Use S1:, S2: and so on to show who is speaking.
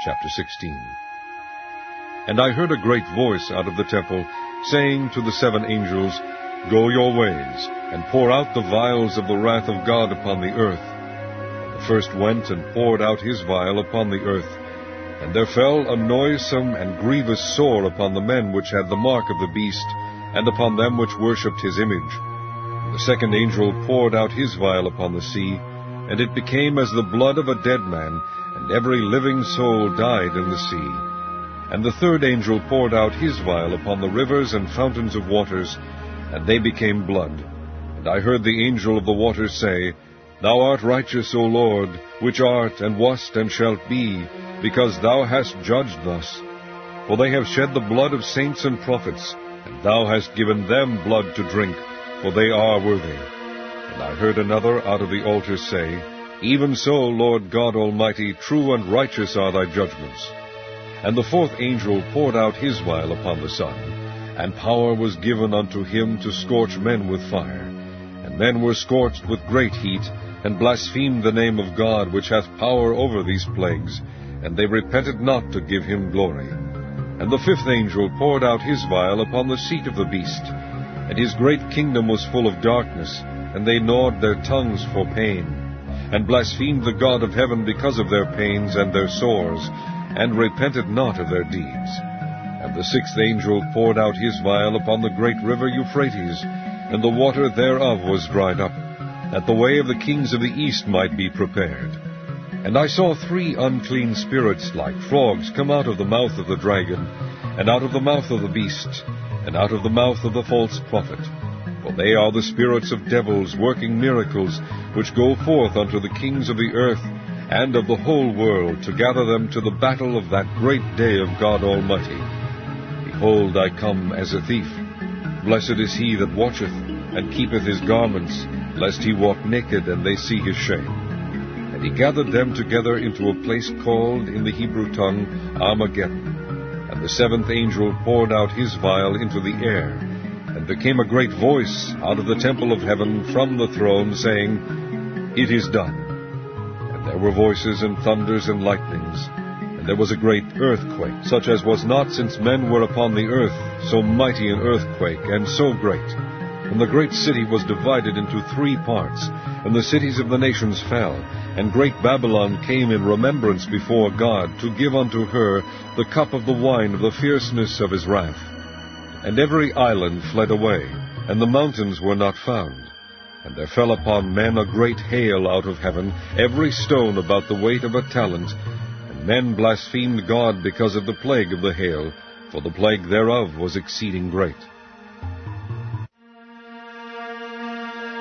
S1: Chapter 16. And I heard a great voice out of the temple, saying to the 7 angels, Go your ways, and pour out the vials of the wrath of God upon the earth. And the first went and poured out his vial upon the earth. And there fell a noisome and grievous sore upon the men which had the mark of the beast, and upon them which worshipped his image. And the second angel poured out his vial upon the sea, and it became as the blood of a dead man, and every living soul died in the sea. And the third angel poured out his vial upon the rivers and fountains of waters, and they became blood. And I heard the angel of the waters say, Thou art righteous, O Lord, which art, and wast, and shalt be, because thou hast judged thus. For they have shed the blood of saints and prophets, and thou hast given them blood to drink, for they are worthy. And I heard another out of the altar say, Even so, Lord God Almighty, true and righteous are thy judgments. And the fourth angel poured out his vial upon the sun, and power was given unto him to scorch men with fire. And men were scorched with great heat, and blasphemed the name of God, which hath power over these plagues, and they repented not to give him glory. And the fifth angel poured out his vial upon the seat of the beast, and his great kingdom was full of darkness, and they gnawed their tongues for pain, and blasphemed the God of heaven because of their pains and their sores, and repented not of their deeds. And the sixth angel poured out his vial upon the great river Euphrates, and the water thereof was dried up, that the way of the kings of the east might be prepared. And I saw 3 unclean spirits like frogs come out of the mouth of the dragon, and out of the mouth of the beast, and out of the mouth of the false prophet. For they are the spirits of devils working miracles, which go forth unto the kings of the earth and of the whole world, to gather them to the battle of that great day of God Almighty. Behold, I come as a thief. Blessed is he that watcheth, and keepeth his garments, lest he walk naked, and they see his shame. And he gathered them together into a place called in the Hebrew tongue Armageddon. And the 7th angel poured out his vial into the air, and there came a great voice out of the temple of heaven from the throne, saying, It is done. And there were voices and thunders and lightnings, and there was a great earthquake, such as was not since men were upon the earth, so mighty an earthquake, and so great. And the great city was divided into 3 parts, and the cities of the nations fell. And great Babylon came in remembrance before God, to give unto her the cup of the wine of the fierceness of his wrath. And every island fled away, and the mountains were not found. And there fell upon men a great hail out of heaven, every stone about the weight of a talent. And men blasphemed God because of the plague of the hail, for the plague thereof was exceeding great.